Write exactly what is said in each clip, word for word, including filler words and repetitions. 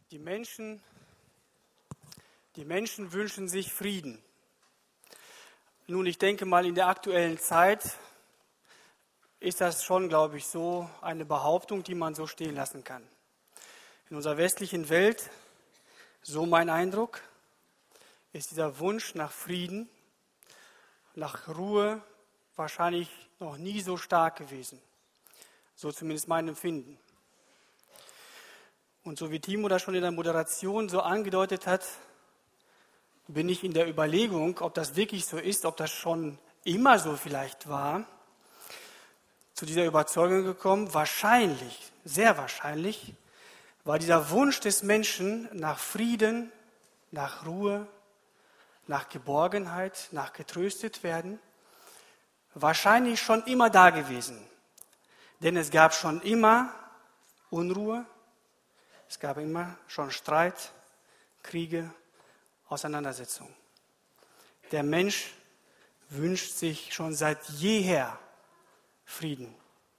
Die Menschen, die Menschen wünschen sich Frieden. Nun, ich denke mal, in der aktuellen Zeit ist das schon, glaube ich, so eine Behauptung, die man so stehen lassen kann. In unserer westlichen Welt, so mein Eindruck, ist dieser Wunsch nach Frieden, nach Ruhe wahrscheinlich noch nie so stark gewesen. So zumindest mein Empfinden. Und so wie Timo das schon in der Moderation so angedeutet hat, bin ich in der Überlegung, ob das wirklich so ist, ob das schon immer so vielleicht war, zu dieser Überzeugung gekommen, wahrscheinlich, sehr wahrscheinlich, war dieser Wunsch des Menschen nach Frieden, nach Ruhe, nach Geborgenheit, nach getröstet werden, wahrscheinlich schon immer da gewesen. Denn es gab schon immer Unruhe, es gab immer schon Streit, Kriege, Auseinandersetzungen. Der Mensch wünscht sich schon seit jeher Frieden.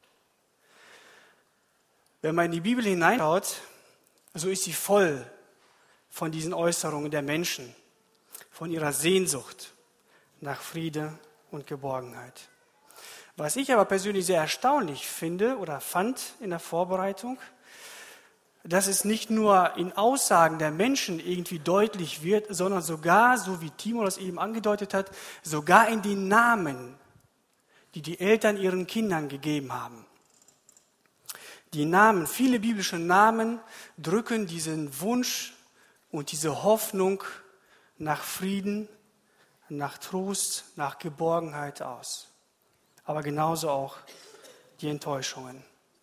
Wenn man in die Bibel hineinschaut, so ist sie voll von diesen Äußerungen der Menschen, von ihrer Sehnsucht nach Friede und Geborgenheit. Was ich aber persönlich sehr erstaunlich finde oder fand in der Vorbereitung, dass es nicht nur in Aussagen der Menschen irgendwie deutlich wird, sondern sogar, so wie Timo das eben angedeutet hat, sogar in den Namen, die die Eltern ihren Kindern gegeben haben. Die Namen, viele biblische Namen drücken diesen Wunsch und diese Hoffnung nach Frieden, nach Trost, nach Geborgenheit aus. Aber genauso auch die Enttäuschungen.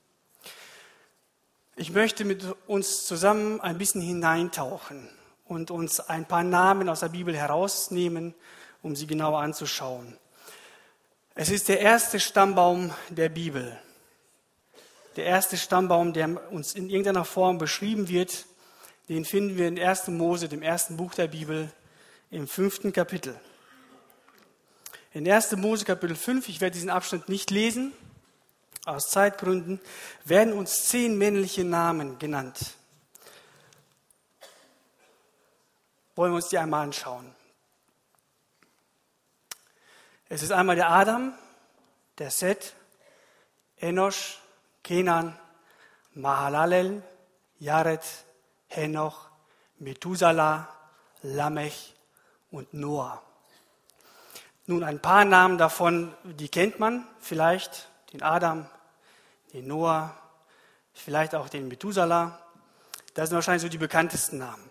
Ich möchte mit uns zusammen ein bisschen hineintauchen und uns ein paar Namen aus der Bibel herausnehmen, um sie genauer anzuschauen. Es ist der erste Stammbaum der Bibel. Der erste Stammbaum, der uns in irgendeiner Form beschrieben wird, den finden wir in ersten Mose, dem ersten Buch der Bibel, im fünften Kapitel. In ersten Mose Kapitel fünf, ich werde diesen Abschnitt nicht lesen, aus Zeitgründen, werden uns zehn männliche Namen genannt. Wollen wir uns die einmal anschauen. Es ist einmal der Adam, der Seth, Enosch, Kenan, Mahalalel, Jared, Henoch, Methuselah, Lamech und Noah. Nun, ein paar Namen davon, die kennt man vielleicht, den Adam, den Noah, vielleicht auch den Methuselah. Das sind wahrscheinlich so die bekanntesten Namen.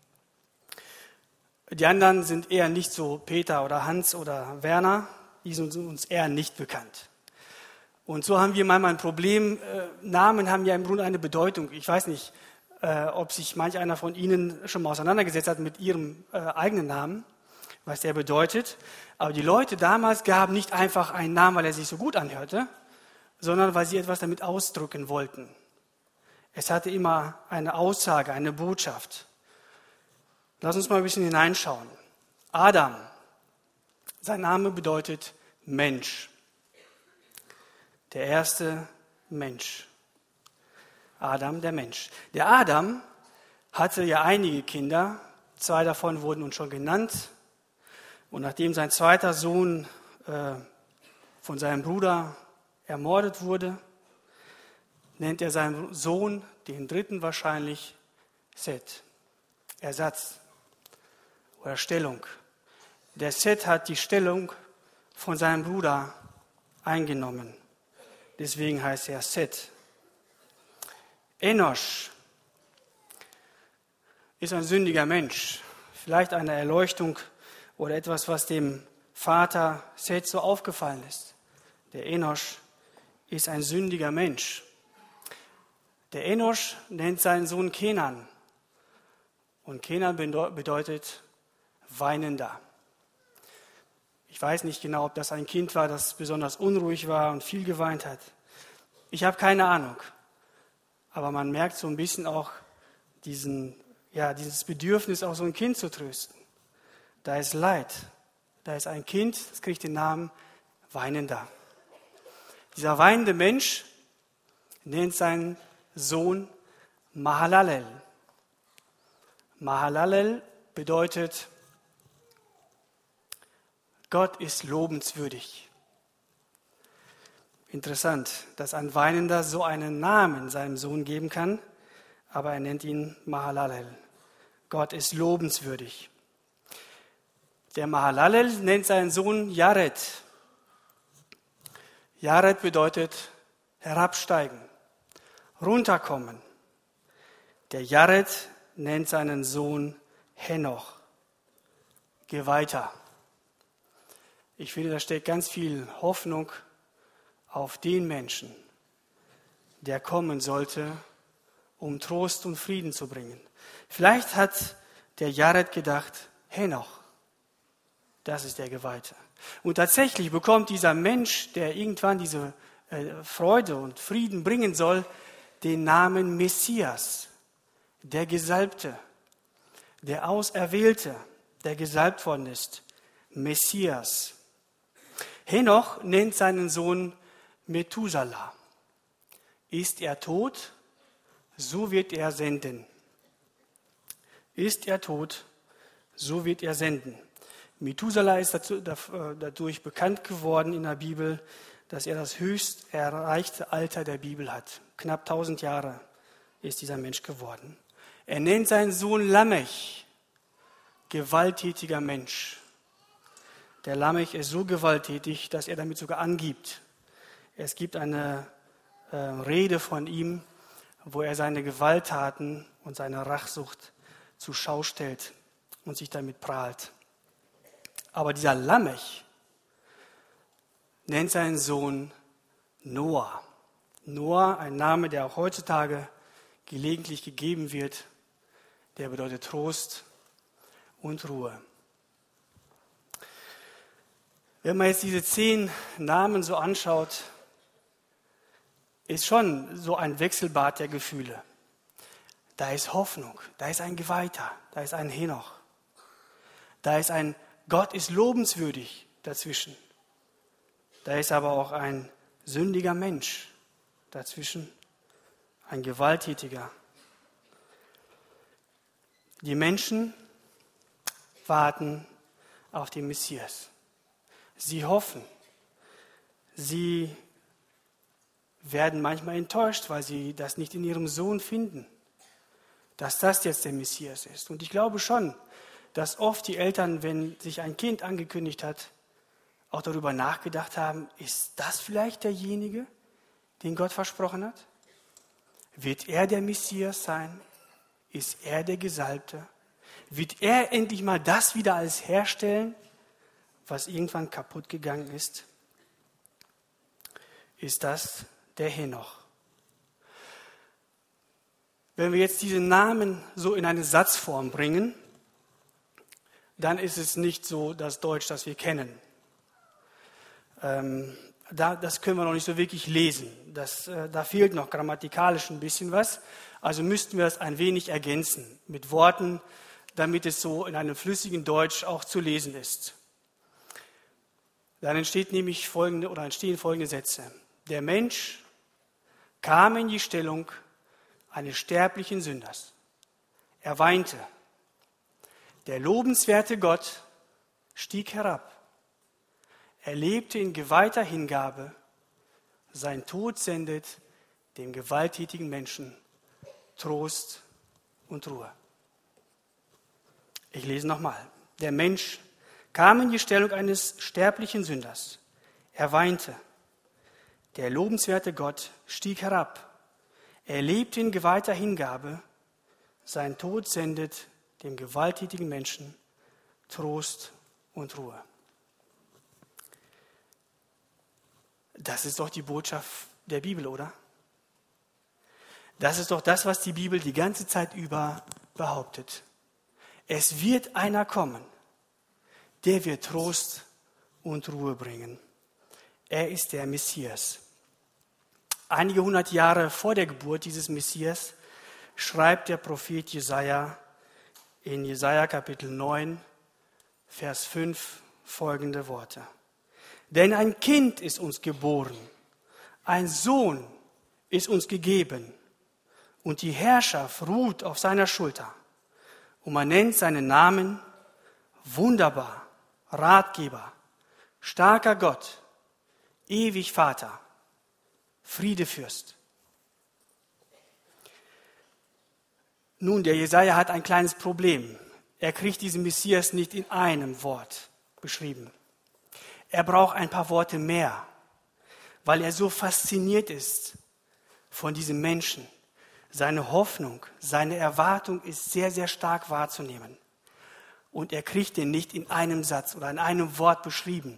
Die anderen sind eher nicht so Peter oder Hans oder Werner, die sind uns eher nicht bekannt. Und so haben wir manchmal ein Problem, Namen haben ja im Grunde eine Bedeutung. Ich weiß nicht, ob sich manch einer von Ihnen schon mal auseinandergesetzt hat mit Ihrem eigenen Namen, was der bedeutet. Aber die Leute damals gaben nicht einfach einen Namen, weil er sich so gut anhörte, sondern weil sie etwas damit ausdrücken wollten. Es hatte immer eine Aussage, eine Botschaft. Lass uns mal ein bisschen hineinschauen. Adam, sein Name bedeutet Mensch. Der erste Mensch. Adam, der Mensch. Der Adam hatte ja einige Kinder, zwei davon wurden uns schon genannt. Und nachdem sein zweiter Sohn äh, von seinem Bruder ermordet wurde, nennt er seinen Sohn, den dritten wahrscheinlich, Seth. Ersatz oder Stellung. Der Seth hat die Stellung von seinem Bruder eingenommen. Deswegen heißt er Seth. Enosch ist ein sündiger Mensch. Vielleicht eine Erleuchtung oder etwas, was dem Vater Seth so aufgefallen ist. Der Enosch ist ein sündiger Mensch. Der Enosch nennt seinen Sohn Kenan. Und Kenan bedeutet Weinender. Ich weiß nicht genau, ob das ein Kind war, das besonders unruhig war und viel geweint hat. Ich habe keine Ahnung. Aber man merkt so ein bisschen auch diesen, ja, dieses Bedürfnis, auch so ein Kind zu trösten. Da ist Leid. Da ist ein Kind, das kriegt den Namen Weinender. Dieser weinende Mensch nennt seinen Sohn Mahalalel. Mahalalel bedeutet, Gott ist lobenswürdig. Interessant, dass ein Weinender so einen Namen seinem Sohn geben kann, aber er nennt ihn Mahalalel. Gott ist lobenswürdig. Der Mahalalel nennt seinen Sohn Jared. Jared bedeutet herabsteigen, runterkommen. Der Jared nennt seinen Sohn Henoch, Geweihter. Ich finde, da steckt ganz viel Hoffnung auf den Menschen, der kommen sollte, um Trost und Frieden zu bringen. Vielleicht hat der Jared gedacht, Henoch, das ist der Geweihte. Und tatsächlich bekommt dieser Mensch, der irgendwann diese äh, Freude und Frieden bringen soll, den Namen Messias, der Gesalbte, der Auserwählte, der gesalbt worden ist, Messias. Henoch nennt seinen Sohn Methuselah. Ist er tot, so wird er senden. Ist er tot, so wird er senden. Methuselah ist dazu, dadurch bekannt geworden in der Bibel, dass er das höchst erreichte Alter der Bibel hat. Knapp tausend Jahre ist dieser Mensch geworden. Er nennt seinen Sohn Lamech, gewalttätiger Mensch. Der Lamech ist so gewalttätig, dass er damit sogar angibt. Es gibt eine äh, Rede von ihm, wo er seine Gewalttaten und seine Rachsucht zur Schau stellt und sich damit prahlt. Aber dieser Lamech nennt seinen Sohn Noah. Noah, ein Name, der auch heutzutage gelegentlich gegeben wird, der bedeutet Trost und Ruhe. Wenn man jetzt diese zehn Namen so anschaut, ist schon so ein Wechselbad der Gefühle. Da ist Hoffnung, da ist ein Geweihter, da ist ein Henoch, da ist ein Gott ist lobenswürdig dazwischen. Da ist aber auch ein sündiger Mensch dazwischen, ein Gewalttätiger. Die Menschen warten auf den Messias. Sie hoffen. Sie werden manchmal enttäuscht, weil sie das nicht in ihrem Sohn finden, dass das jetzt der Messias ist. Und ich glaube schon, dass oft die Eltern, wenn sich ein Kind angekündigt hat, auch darüber nachgedacht haben, ist das vielleicht derjenige, den Gott versprochen hat? Wird er der Messias sein? Ist er der Gesalbte? Wird er endlich mal das wieder alles herstellen, was irgendwann kaputt gegangen ist? Ist das der Henoch? Wenn wir jetzt diesen Namen so in eine Satzform bringen, dann ist es nicht so das Deutsch, das wir kennen. Ähm, da, das können wir noch nicht so wirklich lesen. Das, äh, da fehlt noch grammatikalisch ein bisschen was. Also müssten wir es ein wenig ergänzen mit Worten, damit es so in einem flüssigen Deutsch auch zu lesen ist. Dann entsteht nämlich folgende oder entstehen folgende Sätze. Der Mensch kam in die Stellung eines sterblichen Sünders. Er weinte. Der lobenswerte Gott stieg herab. Er lebte in geweihter Hingabe. Sein Tod sendet dem gewalttätigen Menschen Trost und Ruhe. Ich lese nochmal. Der Mensch kam in die Stellung eines sterblichen Sünders. Er weinte. Der lobenswerte Gott stieg herab. Er lebte in geweihter Hingabe. Sein Tod sendet dem gewalttätigen Menschen Trost und Ruhe. Das ist doch die Botschaft der Bibel, oder? Das ist doch das, was die Bibel die ganze Zeit über behauptet. Es wird einer kommen, der wird Trost und Ruhe bringen. Er ist der Messias. Einige hundert Jahre vor der Geburt dieses Messias schreibt der Prophet Jesaja in Jesaja Kapitel neun, Vers fünf folgende Worte. Denn ein Kind ist uns geboren, ein Sohn ist uns gegeben und die Herrschaft ruht auf seiner Schulter. Und man nennt seinen Namen Wunderbar, Ratgeber, starker Gott, ewig Vater, Friedefürst. Nun, der Jesaja hat ein kleines Problem. Er kriegt diesen Messias nicht in einem Wort beschrieben. Er braucht ein paar Worte mehr, weil er so fasziniert ist von diesem Menschen. Seine Hoffnung, seine Erwartung ist sehr, sehr stark wahrzunehmen. Und er kriegt den nicht in einem Satz oder in einem Wort beschrieben.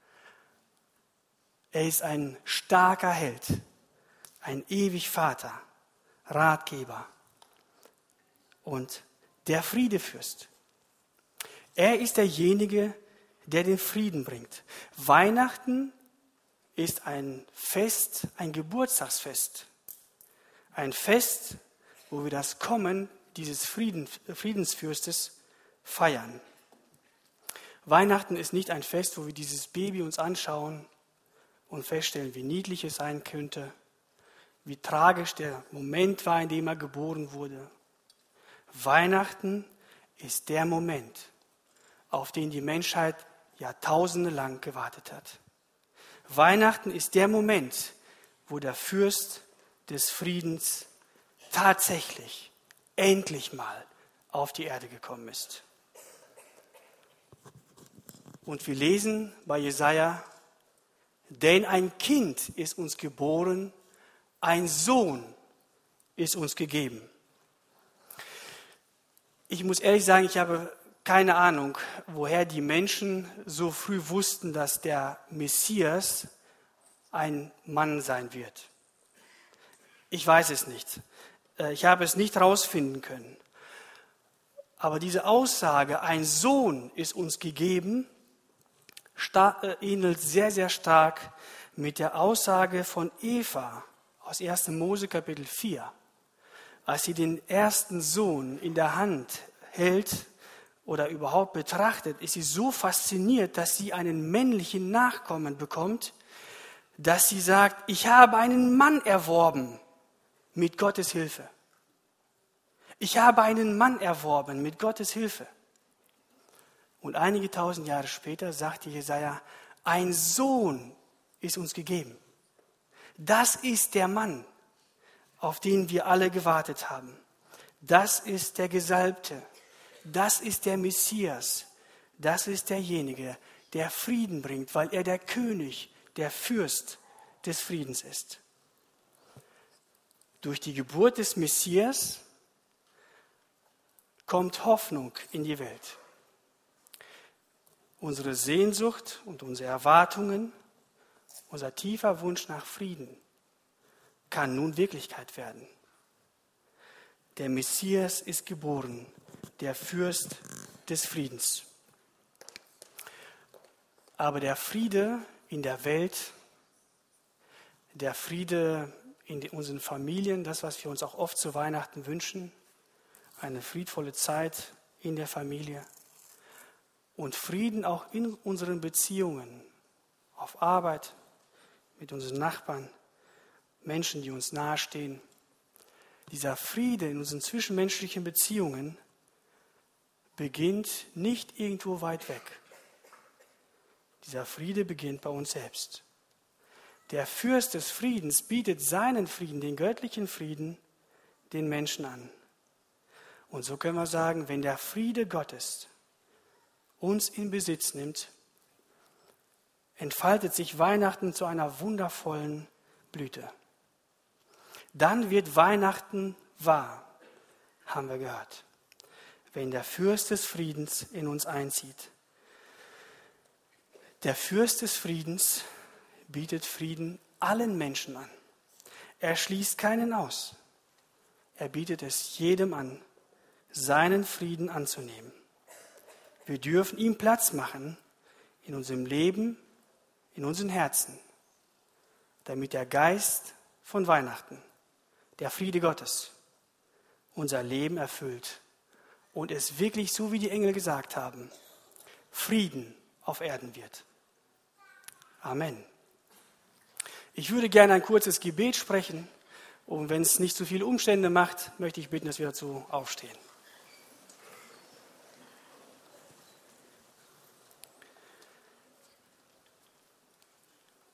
Er ist ein starker Held, ein ewig Vater, Ratgeber und der Friedefürst. Er ist derjenige, der den Frieden bringt. Weihnachten ist ein Fest, ein Geburtstagsfest. Ein Fest, wo wir das Kommen dieses Frieden, Friedensfürstes feiern. Weihnachten ist nicht ein Fest, wo wir dieses Baby uns anschauen und feststellen, wie niedlich es sein könnte, wie tragisch der Moment war, in dem er geboren wurde. Weihnachten ist der Moment, auf den die Menschheit Jahrtausende lang gewartet hat. Weihnachten ist der Moment, wo der Fürst des Friedens tatsächlich, endlich mal auf die Erde gekommen ist. Und wir lesen bei Jesaja, denn ein Kind ist uns geboren, ein Sohn ist uns gegeben. Ich muss ehrlich sagen, ich habe keine Ahnung, woher die Menschen so früh wussten, dass der Messias ein Mann sein wird. Ich weiß es nicht. Ich habe es nicht herausfinden können. Aber diese Aussage, ein Sohn ist uns gegeben, ähnelt sehr, sehr stark mit der Aussage von Eva aus ersten Mose Kapitel vier. Als sie den ersten Sohn in der Hand hält oder überhaupt betrachtet, ist sie so fasziniert, dass sie einen männlichen Nachkommen bekommt, dass sie sagt, ich habe einen Mann erworben mit Gottes Hilfe. Ich habe einen Mann erworben mit Gottes Hilfe. Und einige tausend Jahre später sagte Jesaja, ein Sohn ist uns gegeben. Das ist der Mann, auf den wir alle gewartet haben. Das ist der Gesalbte. Das ist der Messias. Das ist derjenige, der Frieden bringt, weil er der König, der Fürst des Friedens ist. Durch die Geburt des Messias kommt Hoffnung in die Welt. Unsere Sehnsucht und unsere Erwartungen, unser tiefer Wunsch nach Frieden kann nun Wirklichkeit werden. Der Messias ist geboren, der Fürst des Friedens. Aber der Friede in der Welt, der Friede in unseren Familien, das, was wir uns auch oft zu Weihnachten wünschen, eine friedvolle Zeit in der Familie und Frieden auch in unseren Beziehungen, auf Arbeit, mit unseren Nachbarn, Menschen, die uns nahestehen. Dieser Friede in unseren zwischenmenschlichen Beziehungen beginnt nicht irgendwo weit weg. Dieser Friede beginnt bei uns selbst. Der Fürst des Friedens bietet seinen Frieden, den göttlichen Frieden, den Menschen an. Und so können wir sagen, wenn der Friede Gottes uns in Besitz nimmt, entfaltet sich Weihnachten zu einer wundervollen Blüte. Dann wird Weihnachten wahr, haben wir gehört, wenn der Fürst des Friedens in uns einzieht. Der Fürst des Friedens bietet Frieden allen Menschen an. Er schließt keinen aus. Er bietet es jedem an, seinen Frieden anzunehmen. Wir dürfen ihm Platz machen in unserem Leben, in unseren Herzen, damit der Geist von Weihnachten, der Friede Gottes, unser Leben erfüllt und es wirklich, so wie die Engel gesagt haben, Frieden auf Erden wird. Amen. Ich würde gerne ein kurzes Gebet sprechen und wenn es nicht zu viele Umstände macht, möchte ich bitten, dass wir dazu aufstehen.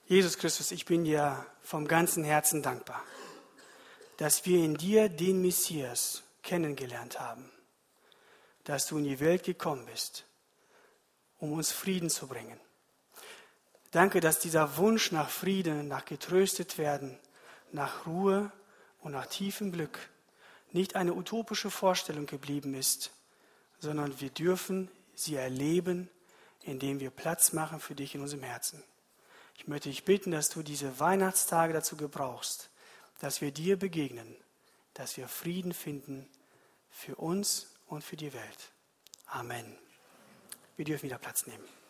Jesus Christus, ich bin dir vom ganzen Herzen dankbar, dass wir in dir den Messias kennengelernt haben, dass du in die Welt gekommen bist, um uns Frieden zu bringen. Danke, dass dieser Wunsch nach Frieden, nach getröstet werden, nach Ruhe und nach tiefem Glück nicht eine utopische Vorstellung geblieben ist, sondern wir dürfen sie erleben, indem wir Platz machen für dich in unserem Herzen. Ich möchte dich bitten, dass du diese Weihnachtstage dazu gebrauchst, dass wir dir begegnen, dass wir Frieden finden für uns und für die Welt. Amen. Wir dürfen wieder Platz nehmen.